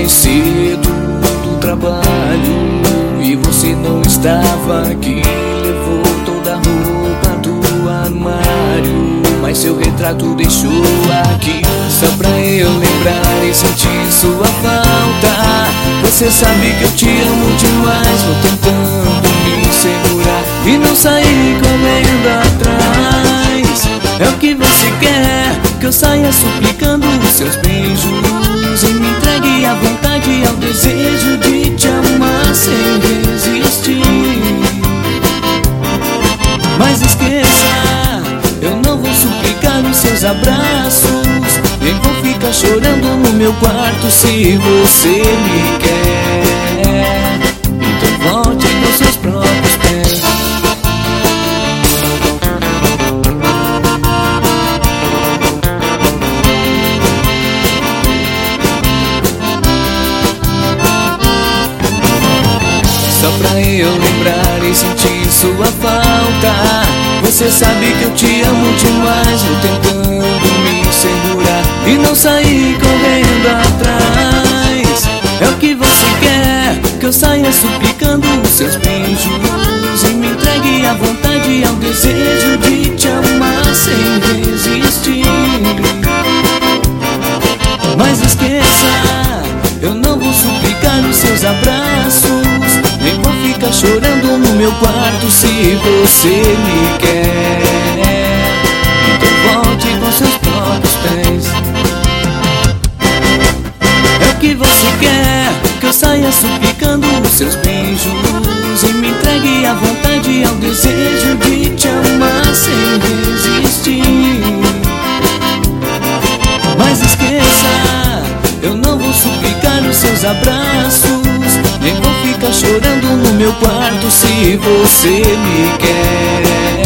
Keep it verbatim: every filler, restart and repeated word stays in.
mais cedo do trabalho e você não estava aqui. Levou toda a roupa do armário, mas seu retrato deixou aqui, só pra eu lembrar e sentir sua falta. Você sabe que eu te amo demais, vou tentando me segurar e não sair correndo atrás. É o que você quer, que eu saia suplicando os seus beijos e me entregue à vontade e ao desejo de te amar sem resistir. Mas esqueça, eu não vou suplicar os seus abraços, nem vou ficar chorando no meu quarto se você me quer. Então volte com seus próprios pés. Só pra eu lembrar e sentir sua falta. Você sabe que eu te amo demais, vou tentando me segurar e não sair correndo atrás. É o que você quer, que eu saia suplicando os seus beijos e me entregue à vontade e ao desejo de te amar sem resistir. Mas esqueça, eu não vou suplicar os seus abraços, nem vou ficar chorando no meu quarto se você me quer. Então volte com seus próprios pés. É o que você quer, que eu saia suplicando os seus beijos e me entregue à vontade e ao desejo de te amar sem resistir. Mas esqueça, eu não vou suplicar os seus abraços, nem vou ficar chorando no meu quarto se você me quer.